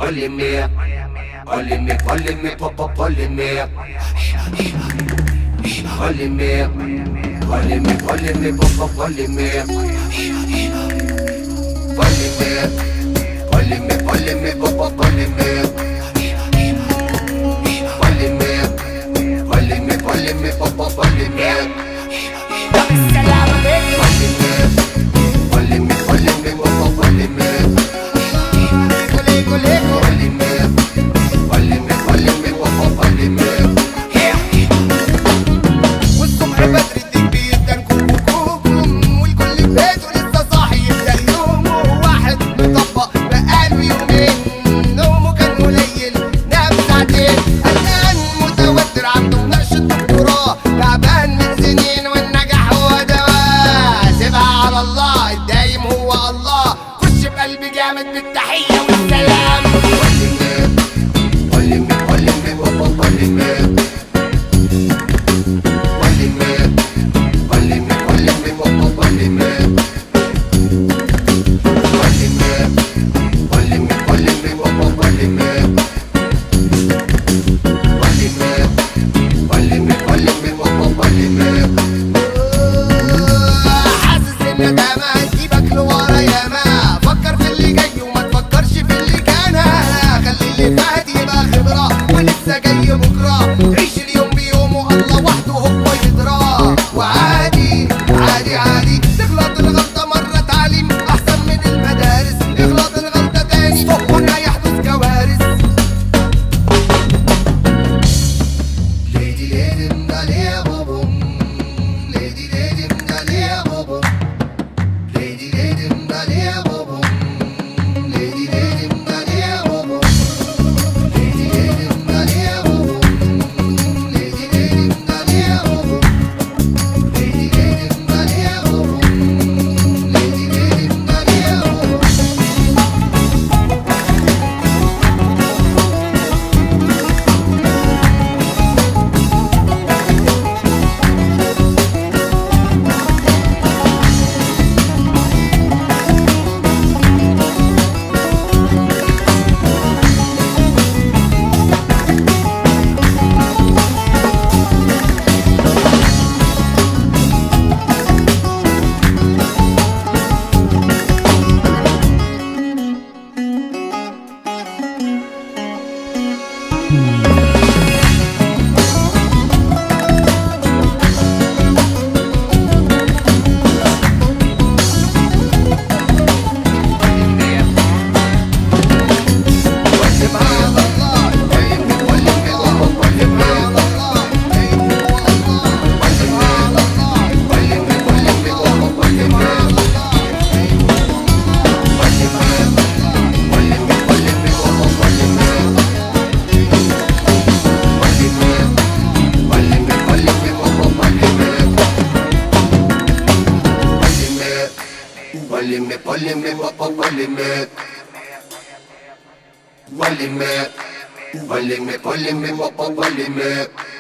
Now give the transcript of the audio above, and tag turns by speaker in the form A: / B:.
A: polymere, polymere, polymere, polymere, polymere, polymere, polymere, polymere, polymere, polymere, polymere, polymere, polymere, polymere, polymere.
B: السلامة بيبي والصبح بدري الديك بيدن كوكوكم والكل بيته لسه صاحي يبدأ يومه. واحد مطبق بقاله يومين نومه كان قليل نام ساعتين. قلقان متوتر عنده مناقشة دكتوراه تعبان من سنين والنجاح هو دواء. سيبها على الله الدايم هو الله. خش بقلبي جامد بالتحية والسلام. حاسس ان ده ما هتجيبك لورا ياما. فكر في اللي جاي وما تفكرش في اللي كان. خلي اللي فات يبقى خبرة ولسه جاي بكرة. عيش اليوم بيومه الله وحده هو يدراه. وعادي عادي عادي تغلط الغلطة مرة تعليم أحسن من المدارس. اغلط الغلطة تاني هنا يحدث كوارث. ليدي ليدي مدالي يا بابا. ليدي ليدي مدالي يا بابا. ليدي ليدي مدالي يا بابا. ليدي ليدي مدالي يا بابا. ليدي ليدي مدالي يا بابا. ليدي ليدي مدالي يا بابا. ليدي ليدي مدالي يا بابا. ليدي ليدي مدالي يا بابا.
A: Polymere, polymere, polymere, polymere.